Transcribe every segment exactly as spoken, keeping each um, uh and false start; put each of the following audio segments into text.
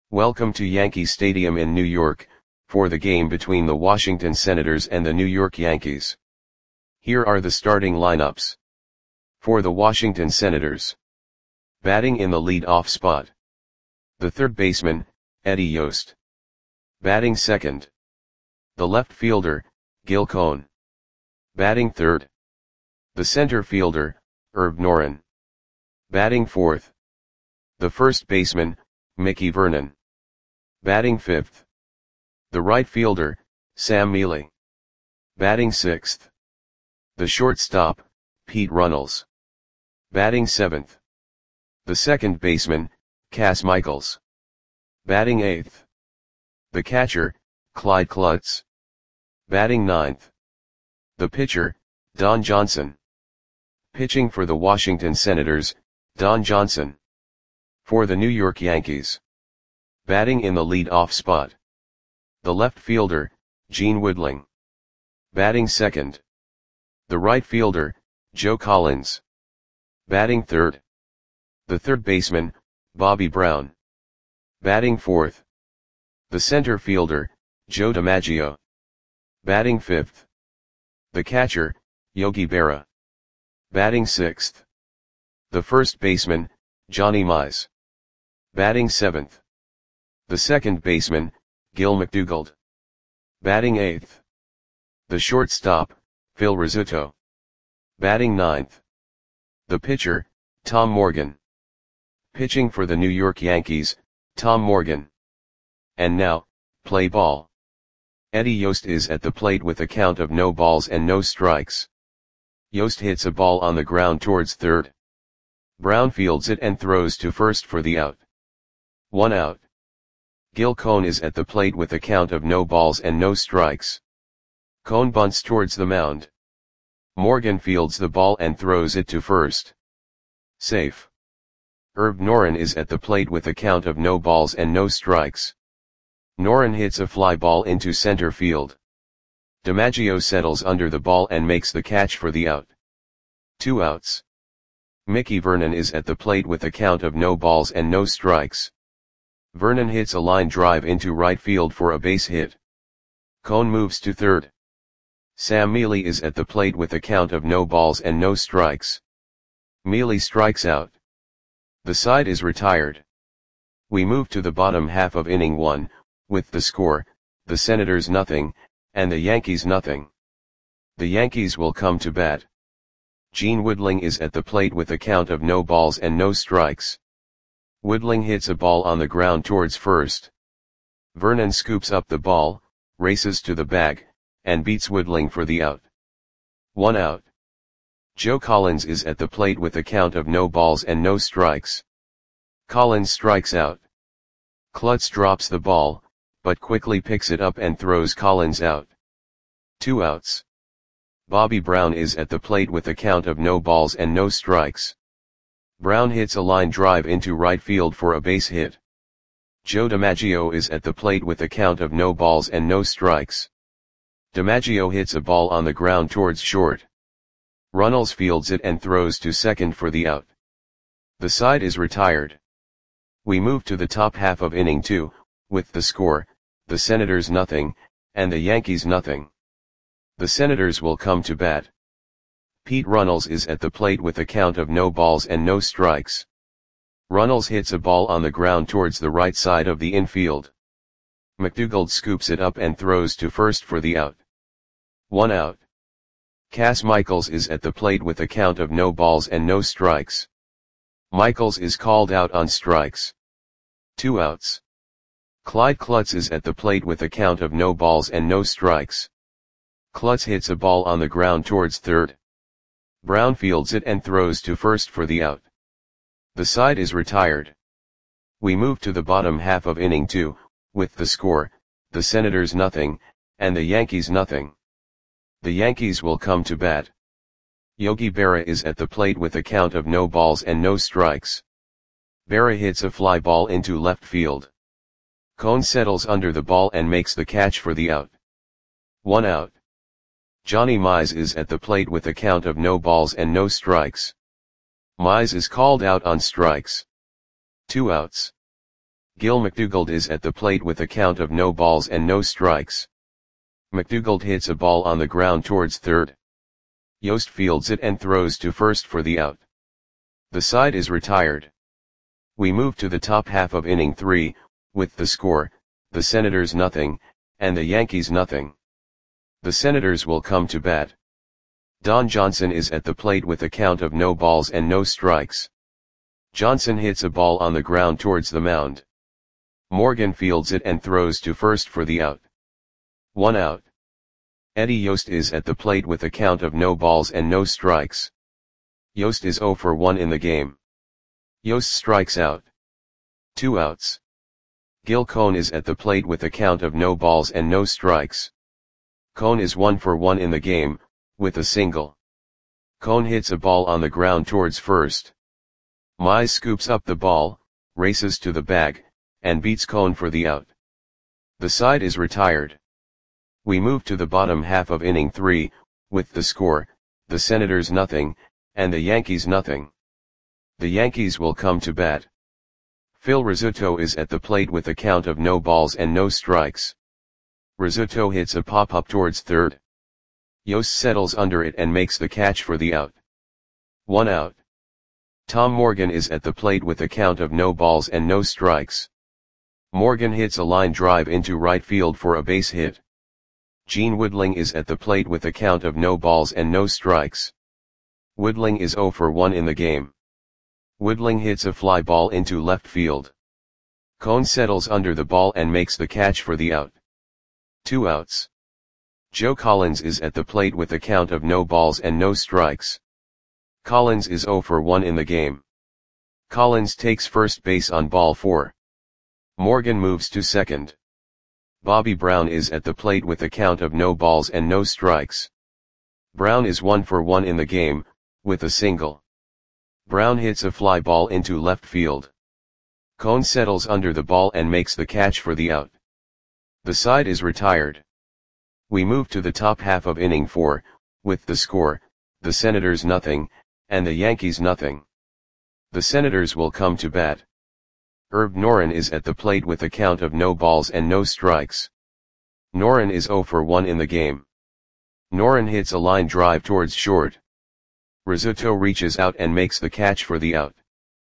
Welcome to Yankee Stadium in New York, for the game between the Washington Senators and the New York Yankees. Here are the starting lineups. For the Washington Senators. Batting in the lead-off spot. The third baseman, Eddie Yost. Batting second. The left fielder, Gil Cohn. Batting third. The center fielder, Herb Noren. Batting fourth. The first baseman, Mickey Vernon. Batting fifth. The right fielder, Sam Mele. Batting sixth. The shortstop, Pete Runnels. Batting seventh. The second baseman, Cas Michaels. Batting eighth. The catcher, Clyde Klutz. Batting ninth. The pitcher, Don Johnson. Pitching for the Washington Senators, Don Johnson. For the New York Yankees. Batting in the lead-off spot. The left fielder, Gene Woodling. Batting second. The right fielder, Joe Collins. Batting third. The third baseman, Bobby Brown. Batting fourth. The center fielder, Joe DiMaggio. Batting fifth. The catcher, Yogi Berra. Batting sixth. The first baseman, Johnny Mize. Batting seventh. The second baseman, Gil McDougald. Batting eighth. The shortstop, Phil Rizzuto. Batting ninth. The pitcher, Tom Morgan. Pitching for the New York Yankees, Tom Morgan. And now, play ball. Eddie Yost is at the plate with a count of no balls and no strikes. Yost hits a ball on the ground towards third. Brown fields it and throws to first for the out. One out. Gil Cohn is at the plate with a count of no balls and no strikes. Cohn bunts towards the mound. Morgan fields the ball and throws it to first. Safe. Herb Noren is at the plate with a count of no balls and no strikes. Noren hits a fly ball into center field. DiMaggio settles under the ball and makes the catch for the out. Two outs. Mickey Vernon is at the plate with a count of no balls and no strikes. Vernon hits a line drive into right field for a base hit. Cohn moves to third. Sam Mele is at the plate with a count of no balls and no strikes. Mele strikes out. The side is retired. We move to the bottom half of inning one, with the score, the Senators nothing, and the Yankees nothing. The Yankees will come to bat. Gene Woodling is at the plate with a count of no balls and no strikes. Woodling hits a ball on the ground towards first. Vernon scoops up the ball, races to the bag, and beats Woodling for the out. One out. Joe Collins is at the plate with a count of no balls and no strikes. Collins strikes out. Klutz drops the ball, but quickly picks it up and throws Collins out. Two outs. Bobby Brown is at the plate with a count of no balls and no strikes. Brown hits a line drive into right field for a base hit. Joe DiMaggio is at the plate with a count of no balls and no strikes. DiMaggio hits a ball on the ground towards short. Runnels fields it and throws to second for the out. The side is retired. We move to the top half of inning two, with the score, the Senators nothing, and the Yankees nothing. The Senators will come to bat. Pete Runnels is at the plate with a count of no balls and no strikes. Runnels hits a ball on the ground towards the right side of the infield. McDougald scoops it up and throws to first for the out. One out. Cas Michaels is at the plate with a count of no balls and no strikes. Michaels is called out on strikes. Two outs. Clyde Klutz is at the plate with a count of no balls and no strikes. Klutz hits a ball on the ground towards third. Brown fields it and throws to first for the out. The side is retired. We move to the bottom half of inning two, with the score, the Senators nothing, and the Yankees nothing. The Yankees will come to bat. Yogi Berra is at the plate with a count of no balls and no strikes. Berra hits a fly ball into left field. Cohn settles under the ball and makes the catch for the out. One out. Johnny Mize is at the plate with a count of no balls and no strikes. Mize is called out on strikes. Two outs. Gil McDougald is at the plate with a count of no balls and no strikes. McDougald hits a ball on the ground towards third. Yost fields it and throws to first for the out. The side is retired. We move to the top half of inning three, with the score, the Senators nothing, and the Yankees nothing. The Senators will come to bat. Don Johnson is at the plate with a count of no balls and no strikes. Johnson hits a ball on the ground towards the mound. Morgan fields it and throws to first for the out. One out. Eddie Yost is at the plate with a count of no balls and no strikes. Yost is oh for one in the game. Yost strikes out. Two outs. Gil Cohn is at the plate with a count of no balls and no strikes. Cohn is one for one in the game, with a single. Cohn hits a ball on the ground towards first. Mize scoops up the ball, races to the bag, and beats Cohn for the out. The side is retired. We move to the bottom half of inning three, with the score, the Senators nothing, and the Yankees nothing. The Yankees will come to bat. Phil Rizzuto is at the plate with a count of no balls and no strikes. Rizzuto hits a pop-up towards third. Yost settles under it and makes the catch for the out. One out. Tom Morgan is at the plate with a count of no balls and no strikes. Morgan hits a line drive into right field for a base hit. Gene Woodling is at the plate with a count of no balls and no strikes. Woodling is oh for one in the game. Woodling hits a fly ball into left field. Cohn settles under the ball and makes the catch for the out. Two outs. Joe Collins is at the plate with a count of no balls and no strikes. Collins is oh for one in the game. Collins takes first base on ball four. Morgan moves to second. Bobby Brown is at the plate with a count of no balls and no strikes. Brown is one for one in the game, with a single. Brown hits a fly ball into left field. Cohn settles under the ball and makes the catch for the out. The side is retired. We move to the top half of inning four, with the score, the Senators nothing, and the Yankees nothing. The Senators will come to bat. Herb Noren is at the plate with a count of no balls and no strikes. Noren is oh for one in the game. Noren hits a line drive towards short. Rizzuto reaches out and makes the catch for the out.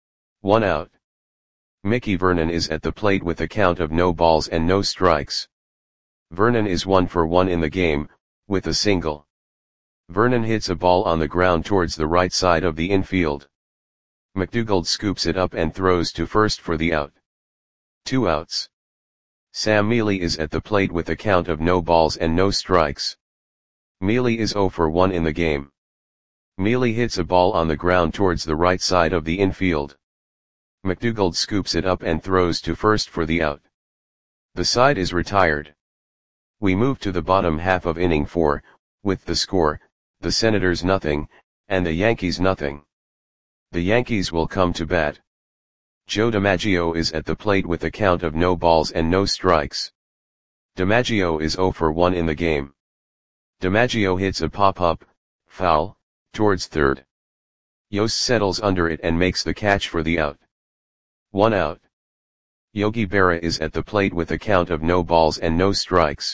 One out. Mickey Vernon is at the plate with a count of no balls and no strikes. Vernon is one for one in the game, with a single. Vernon hits a ball on the ground towards the right side of the infield. McDougald scoops it up and throws to first for the out. Two outs. Sam Mealy is at the plate with a count of no balls and no strikes. Mealy is oh for one in the game. Mealy hits a ball on the ground towards the right side of the infield. McDougald scoops it up and throws to first for the out. The side is retired. We move to the bottom half of inning four, with the score, the Senators nothing, and the Yankees nothing. The Yankees will come to bat. Joe DiMaggio is at the plate with a count of no balls and no strikes. DiMaggio is oh for one in the game. DiMaggio hits a pop-up, foul, towards third. Yost settles under it and makes the catch for the out. One out. Yogi Berra is at the plate with a count of no balls and no strikes.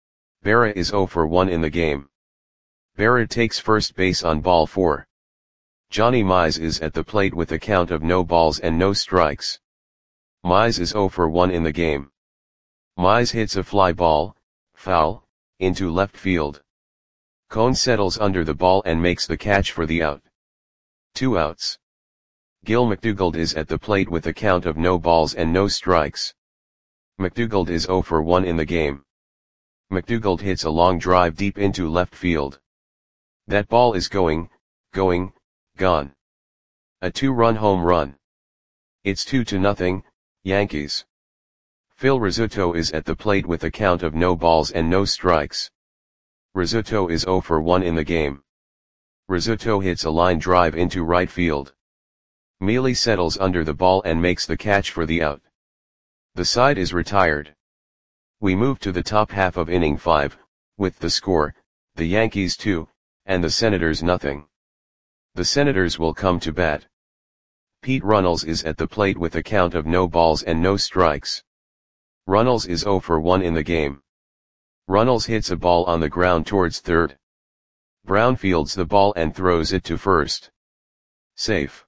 Berra is oh for one in the game. Berra takes first base on ball four. Johnny Mize is at the plate with a count of no balls and no strikes. Mize is oh for one in the game. Mize hits a fly ball, foul, into left field. Cohn settles under the ball and makes the catch for the out. Two outs. Gil McDougald is at the plate with a count of no balls and no strikes. McDougald is oh for one in the game. McDougald hits a long drive deep into left field. That ball is going, going, gone. A two-run home run. It's two to nothing, Yankees. Phil Rizzuto is at the plate with a count of no balls and no strikes. Rizzuto is oh for one in the game. Rizzuto hits a line drive into right field. Mealy settles under the ball and makes the catch for the out. The side is retired. We move to the top half of inning five, with the score, the Yankees two, and the Senators nothing. The Senators will come to bat. Pete Runnels is at the plate with a count of no balls and no strikes. Runnels is zero for one in the game. Runnels hits a ball on the ground towards third. Brown fields the ball and throws it to first. Safe.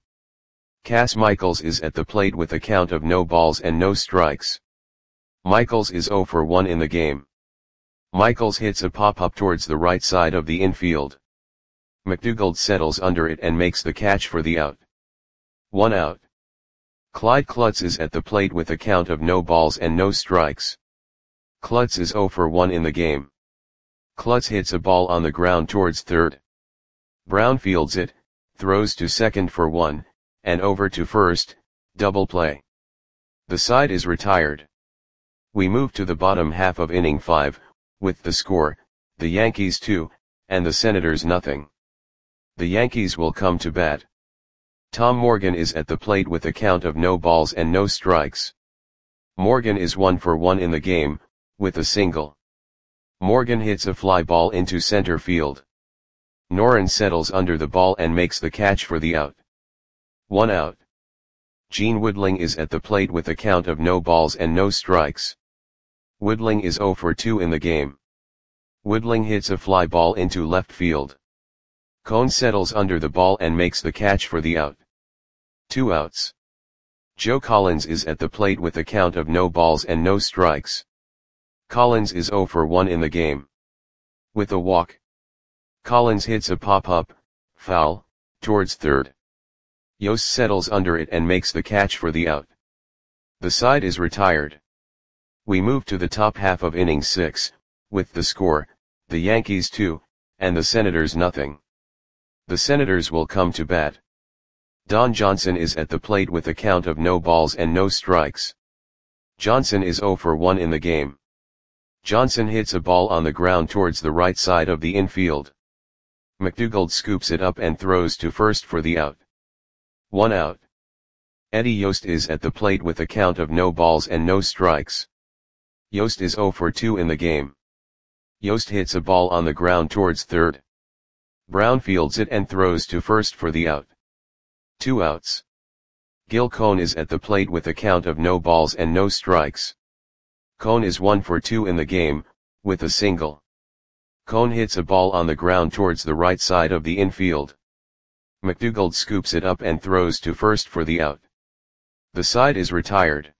Cass Michaels is at the plate with a count of no balls and no strikes. Michaels is zero for one in the game. Michaels hits a pop-up towards the right side of the infield. McDougald settles under it and makes the catch for the out. One out. Clyde Klutz is at the plate with a count of no balls and no strikes. Klutz is zero for one in the game. Klutz hits a ball on the ground towards third. Brown fields it, throws to second for one, and over to first, double play. The side is retired. We move to the bottom half of inning five, with the score, the Yankees two, and the Senators nothing. The Yankees will come to bat. Tom Morgan is at the plate with a count of no balls and no strikes. Morgan is one for one in the game, with a single. Morgan hits a fly ball into center field. Noren settles under the ball and makes the catch for the out. One out. Gene Woodling is at the plate with a count of no balls and no strikes. Woodling is zero for two in the game. Woodling hits a fly ball into left field. Cone settles under the ball and makes the catch for the out. Two outs. Joe Collins is at the plate with a count of no balls and no strikes. Collins is zero for one in the game. With a walk. Collins hits a pop-up, foul, towards third. Yost settles under it and makes the catch for the out. The side is retired. We move to the top half of inning six, with the score, the Yankees two, and the Senators nothing. The Senators will come to bat. Don Johnson is at the plate with a count of no balls and no strikes. Johnson is zero for one in the game. Johnson hits a ball on the ground towards the right side of the infield. McDougald scoops it up and throws to first for the out. One out. Eddie Yost is at the plate with a count of no balls and no strikes. Yost is zero for two in the game. Yost hits a ball on the ground towards third. Brown fields it and throws to first for the out. Two outs. Gil Cone is at the plate with a count of no balls and no strikes. Cone is one for two in the game, with a single. Cone hits a ball on the ground towards the right side of the infield. McDougald scoops it up and throws to first for the out. The side is retired.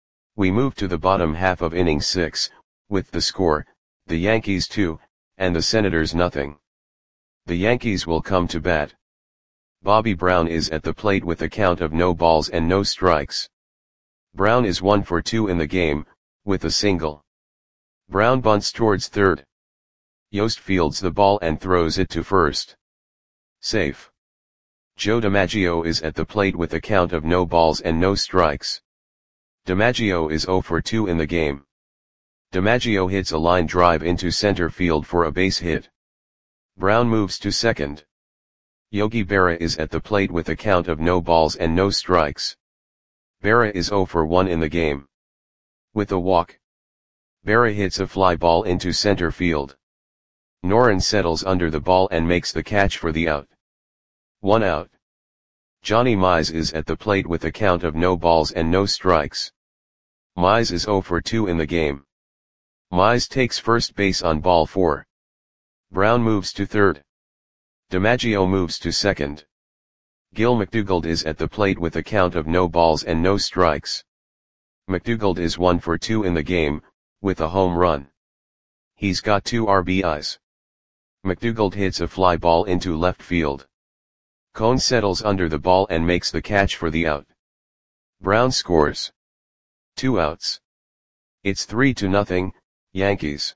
We move to the bottom half of inning six, with the score, the Yankees two, and the Senators nothing. The Yankees will come to bat. Bobby Brown is at the plate with a count of no balls and no strikes. Brown is one for two in the game, with a single. Brown bunts towards third. Yost fields the ball and throws it to first. Safe. Joe DiMaggio is at the plate with a count of no balls and no strikes. DiMaggio is zero for two in the game. DiMaggio hits a line drive into center field for a base hit. Brown moves to second. Yogi Berra is at the plate with a count of no balls and no strikes. Berra is zero for one in the game. With a walk. Berra hits a fly ball into center field. Noren settles under the ball and makes the catch for the out. One out. Johnny Mize is at the plate with a count of no balls and no strikes. Mize is zero for two in the game. Mize takes first base on ball four. Brown moves to third. DiMaggio moves to second. Gil McDougald is at the plate with a count of no balls and no strikes. McDougald is one for two in the game, with a home run. He's got two R B Is. McDougald hits a fly ball into left field. Cone settles under the ball and makes the catch for the out. Brown scores. Two outs. It's three to nothing, Yankees.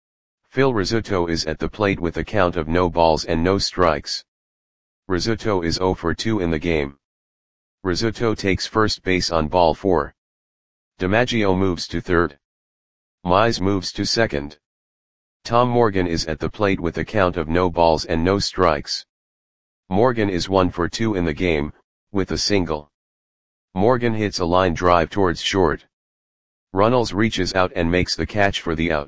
Phil Rizzuto is at the plate with a count of no balls and no strikes. Rizzuto is zero for two in the game. Rizzuto takes first base on ball four. DiMaggio moves to third. Mize moves to second. Tom Morgan is at the plate with a count of no balls and no strikes. Morgan is one for two in the game, with a single. Morgan hits a line drive towards short. Runnels reaches out and makes the catch for the out.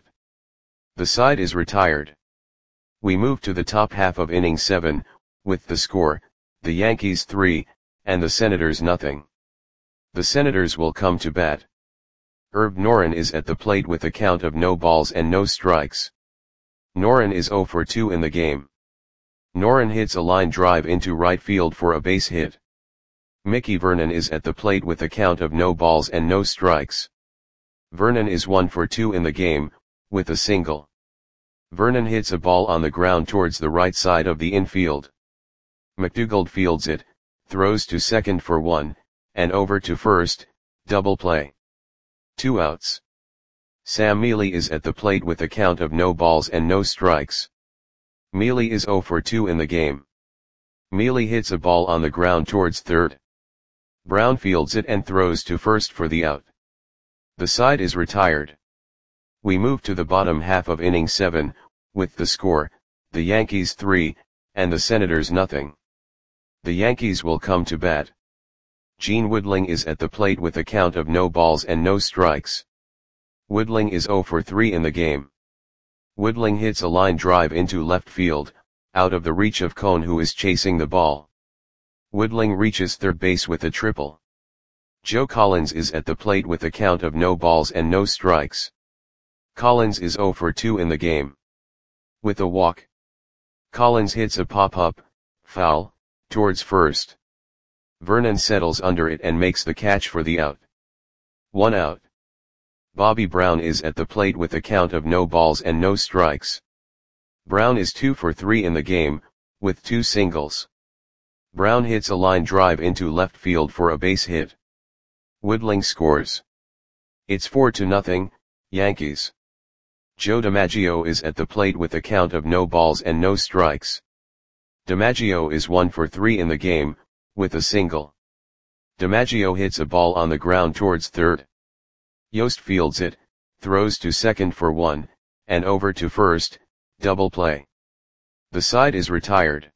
The side is retired. We move to the top half of inning seven, with the score, the Yankees three, and the Senators nothing. The Senators will come to bat. Herb Noren is at the plate with a count of no balls and no strikes. Noren is zero for two in the game. Noren hits a line drive into right field for a base hit. Mickey Vernon is at the plate with a count of no balls and no strikes. Vernon is one for two in the game, with a single. Vernon hits a ball on the ground towards the right side of the infield. McDougald fields it, throws to second for one, and over to first, double play. Two outs. Sam Mealy is at the plate with a count of no balls and no strikes. Mealy is zero for two in the game. Mealy hits a ball on the ground towards third. Brown fields it and throws to first for the out. The side is retired. We move to the bottom half of inning seven, with the score, the Yankees three, and the Senators nothing. The Yankees will come to bat. Gene Woodling is at the plate with a count of no balls and no strikes. Woodling is zero for three in the game. Woodling hits a line drive into left field, out of the reach of Cone, who is chasing the ball. Woodling reaches third base with a triple. Joe Collins is at the plate with a count of no balls and no strikes. Collins is zero for two in the game. With a walk. Collins hits a pop-up, foul, towards first. Vernon settles under it and makes the catch for the out. One out. Bobby Brown is at the plate with a count of no balls and no strikes. Brown is two for three in the game, with two singles. Brown hits a line drive into left field for a base hit. Woodling scores. It's four to nothing, Yankees. Joe DiMaggio is at the plate with a count of no balls and no strikes. DiMaggio is one for three in the game, with a single. DiMaggio hits a ball on the ground towards third. Yost fields it, throws to second for one, and over to first, double play. The side is retired.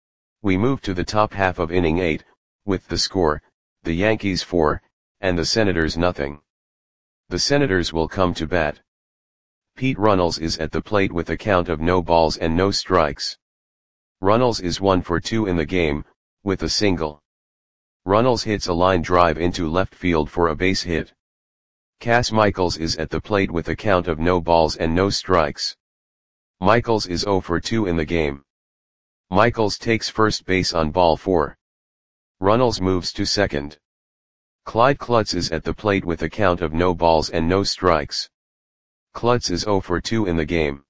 We move to the top half of inning eight, with the score, the Yankees four, and the Senators nothing. The Senators will come to bat. Pete Runnels is at the plate with a count of no balls and no strikes. Runnels is one for two in the game, with a single. Runnels hits a line drive into left field for a base hit. Cass Michaels is at the plate with a count of no balls and no strikes. Michaels is zero for two in the game. Michaels takes first base on ball four. Runnels moves to second. Clyde Klutz is at the plate with a count of no balls and no strikes. Klutz is zero for two in the game.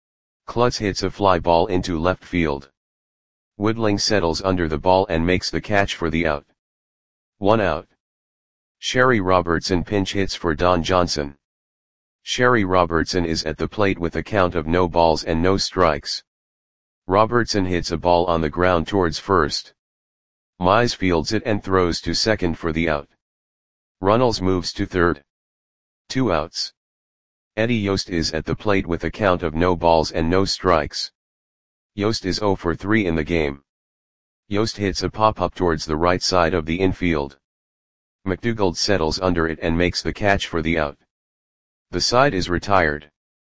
Klutz hits a fly ball into left field. Woodling settles under the ball and makes the catch for the out. One out. Sherry Robertson pinch hits for Don Johnson. Sherry Robertson is at the plate with a count of no balls and no strikes. Robertson hits a ball on the ground towards first. Mize fields it and throws to second for the out. Runnels moves to third. Two outs. Eddie Yost is at the plate with a count of no balls and no strikes. Yost is zero for three in the game. Yost hits a pop-up towards the right side of the infield. McDougald settles under it and makes the catch for the out. The side is retired.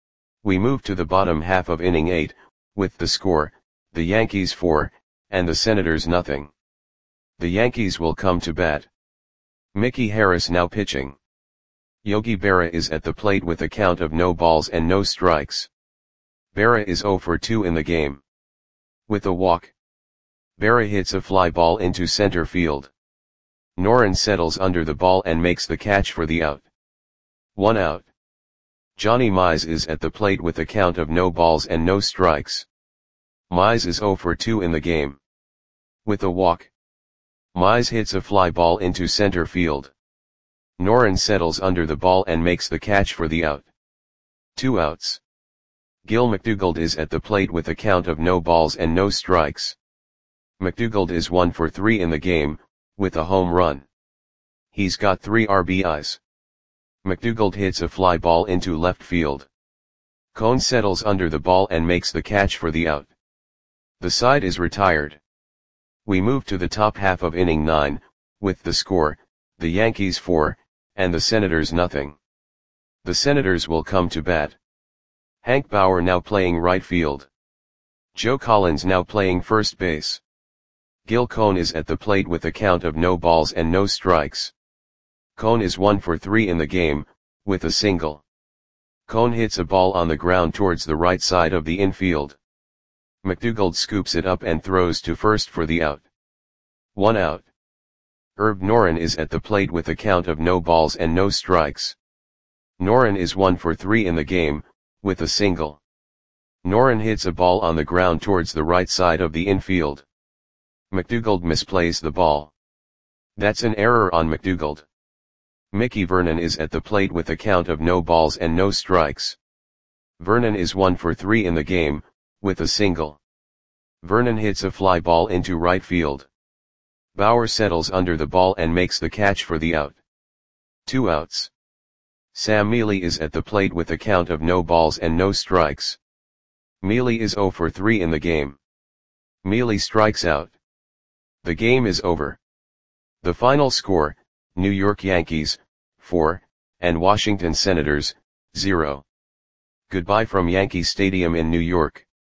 We move to the bottom half of inning eight, with the score, the Yankees four, and the Senators nothing. The Yankees will come to bat. Mickey Harris now pitching. Yogi Berra is at the plate with a count of no balls and no strikes. Berra is zero for two in the game. With a walk. Berra hits a fly ball into center field. Noren settles under the ball and makes the catch for the out. One out. Johnny Mize is at the plate with a count of no balls and no strikes. Mize is zero for two in the game. With a walk. Mize hits a fly ball into center field. Noren settles under the ball and makes the catch for the out. Two outs. Gil McDougald is at the plate with a count of no balls and no strikes. McDougald is one for three in the game, with a home run. He's got three R B Is. McDougald hits a fly ball into left field. Cone settles under the ball and makes the catch for the out. The side is retired. We move to the top half of inning nine, with the score, the Yankees four, and the Senators nothing. The Senators will come to bat. Hank Bauer now playing right field. Joe Collins now playing first base. Gil Cone is at the plate with a count of no balls and no strikes. Cone is one for three in the game, with a single. Cone hits a ball on the ground towards the right side of the infield. McDougald scoops it up and throws to first for the out. One out. Herb Noren is at the plate with a count of no balls and no strikes. Noren is one for three in the game, with a single. Noren hits a ball on the ground towards the right side of the infield. McDougald misplays the ball. That's an error on McDougald. Mickey Vernon is at the plate with a count of no balls and no strikes. Vernon is one for three in the game, with a single. Vernon hits a fly ball into right field. Bauer settles under the ball and makes the catch for the out. Two outs. Sam Mealy is at the plate with a count of no balls and no strikes. Mealy is zero for three in the game. Mealy strikes out. The game is over. The final score, New York Yankees, four, and Washington Senators, zero. Goodbye from Yankee Stadium in New York.